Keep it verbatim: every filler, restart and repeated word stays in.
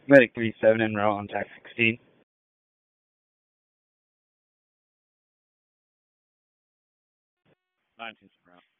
Medic three seven en route on T A C sixteen. nineteen route.